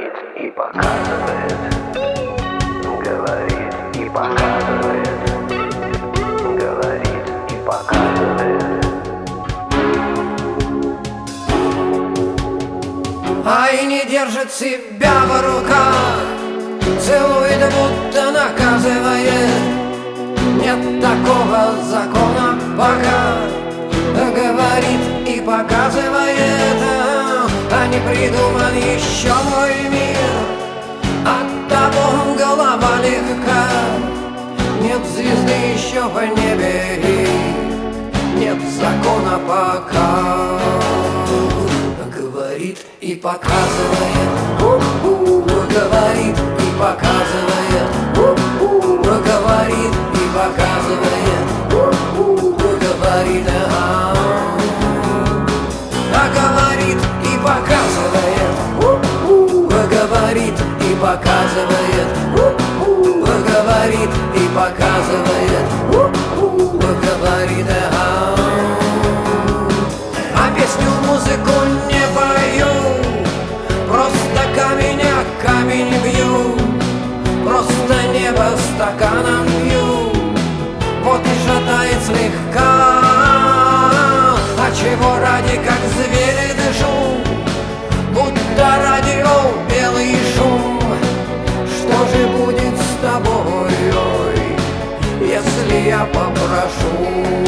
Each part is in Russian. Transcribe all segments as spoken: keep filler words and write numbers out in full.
говорит и показывает, говорит и показывает, говорит и показывает. Ай, не держит себя в руках, целует, будто наказывает. Нет такого закона пока. Говорит и показывает, а не придуман еще мой мир. Оттого голова легка. Нет звезды еще в небе, нет закона пока. Говорит и показывает, у-у, говорит и показывает, у-у, говорит и показывает, у-у, говорит, а, а говорит и показывает, у-у, говорит и показывает, у-у, говорит и показывает, у-у, говорит, а, а песню, музыку не пою, просто камень о камень бью, просто небо стаканом пью, вот и шатает слегка. А чего ради, как звери дышу, будто радио белый шум. Что же будет с тобой, ой, если я попрошу?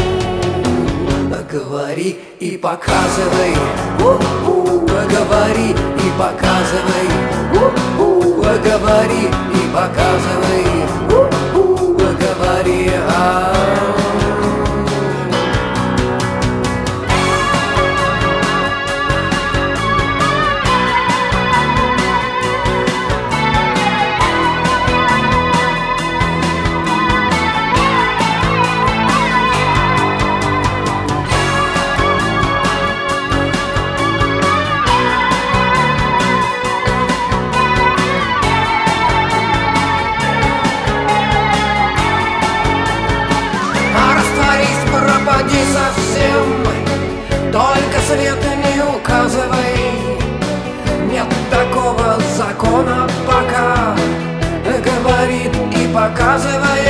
Говори и показывай, у-у, говори и показывай, у-у, говори и показывай, у-у, говори, а. Пропади совсем, только свет не указывай. Нет такого закона пока. Говорит и показывает.